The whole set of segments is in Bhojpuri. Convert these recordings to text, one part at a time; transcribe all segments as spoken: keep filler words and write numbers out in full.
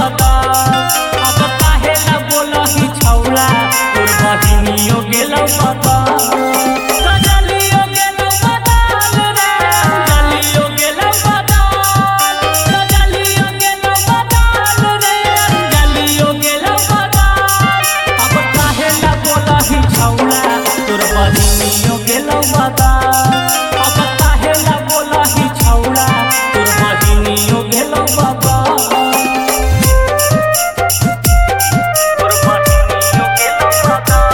बदल। अब काहे ना बोलही छौला तोर बहिनियो गेलौ बदल। गजलियो गेलौ बदल रे अंजलियो गेलौ बदल। गजलियो गेलौ बदल रे अंजलियो गेलौ बदल। अब काहे ना बोलही छौला तोर बहिनियो गेलौ बदल। अब काहे ना बोलही छौला तोर बहिनियो गेलौ बदल। तोर बहिनियो गेलौ बदल।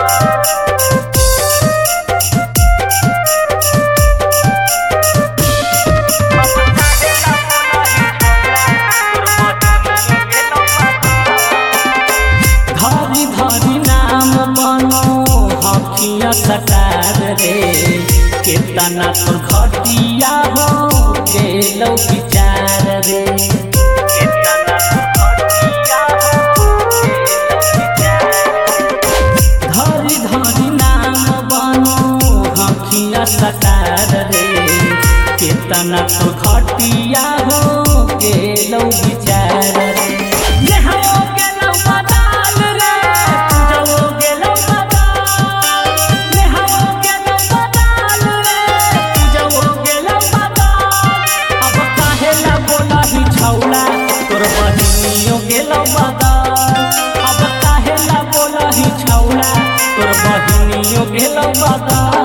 धरी धरी नाम बनो हखिया सकार रे केतना तोर घटिया हो गेलौ विचार रे। केतना तोर घटिया हो गेलौ विचार। धरी धरी नाम बनो हखिया सकार रे केतना तोर घटिया हो गेलौ विचार रे। नेहाओ गेलौ बदल रे पूजो गेलौ बदल। नेहाओ गेलौ बदल रे पूजो गेलौ बदल। अब काहे ना बोलही छौला तोर बहिनियो गेलौ बदल। अब काहे ना बोलही छौला तोर बहिनियो गेलौ बदल।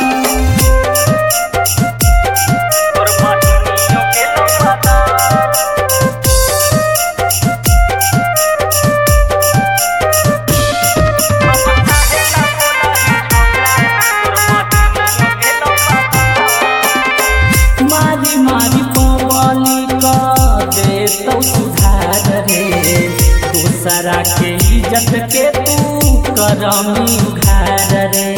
तोर बहिनियो गेलौ बदल। मारी मारी पवली क देतौ सुधार रे दूसरा के इज्जत के तू करमी उघार रे।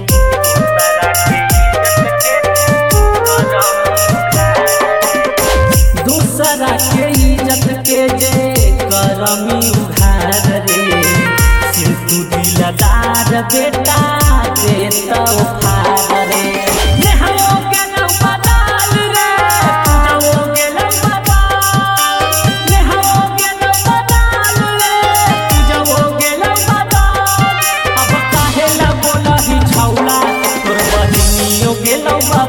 दूसरा के इज्जत के जे करमी उघार रे सिंधु दिलदार बेटा देतौ फार रे। नेहाओ गेलौ बदल रे पूजो गेलौ बदल। नेहाओ गेलौ बदल रे पूजो गेलौ बदल। अब काहे ना बोलही छौला तोर बहिनियो गेलौ बदल।